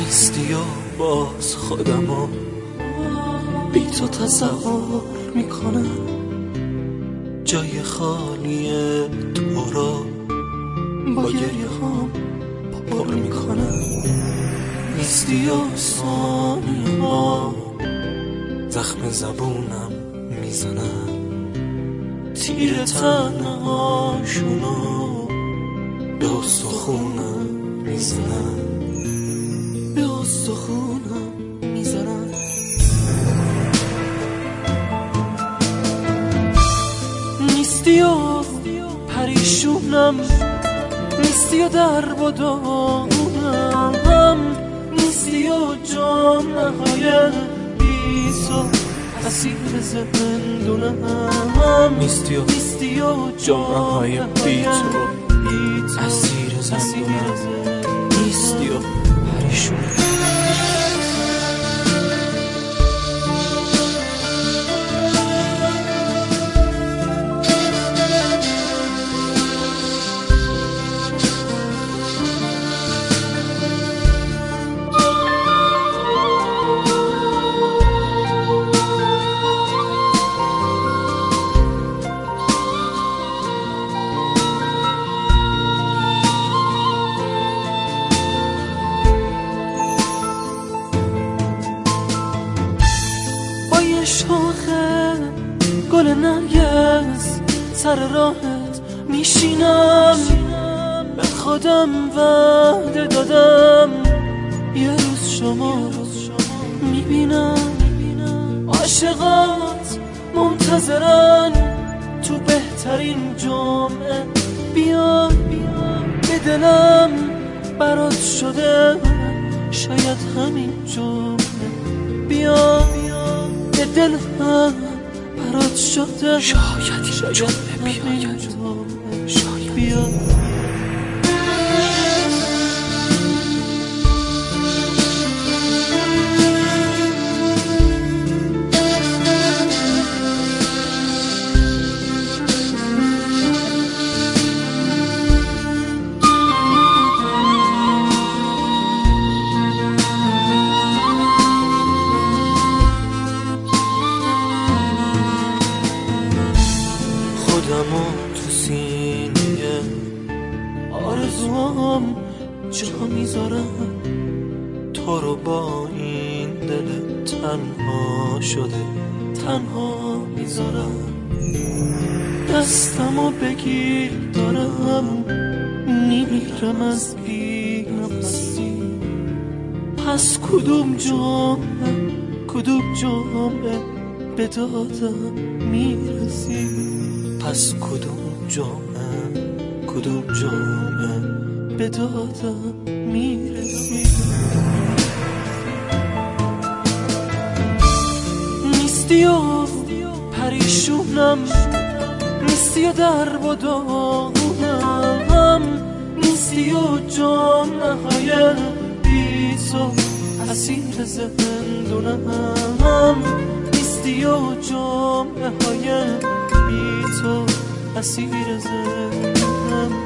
نیستی و باز خودمو بی تو تصور میکنم، جای خالی تو را با گریه هام پر میکنم. نیستی و ثانیه ها زخم زبونم میزنم، تیر تنهاشونو به استخونم میزنم، به استخونم میزنم. نیستی و پریشونم، نیستی و درب و داغونم، نیستی و جامعه بی تو اسیر زندونم، نیستی و جامعه بی تو اسیر زندونم، نیستی و پریشونم. شاخه گل نرگس سر راهت میشینم، به خودم وعده دادم یه روز شما رو میبینم. عاشقات منتظرن تو بهترین جمعه، بیا به دلم برات شده شاید همین جمعه، بیا به دل هم برات شده شاید این جمعه بیاید، شاید بیا. خودمو تو سینه آرزوام جا میذارم، تو رو با این دل تنها شده تنها میذارم. دستمو بگیر دارم میمیرم از بی نفسی، پس کدوم جمعه به دادم میرسی، پس کدوم جمعه به دادم میرسی. نیستی و پریشونم، نیستی و درب و داغونم، نیستی و جامعه های بی تو اسیر زندونم، نیستی و جامعه های بی تو اسیر زندونم.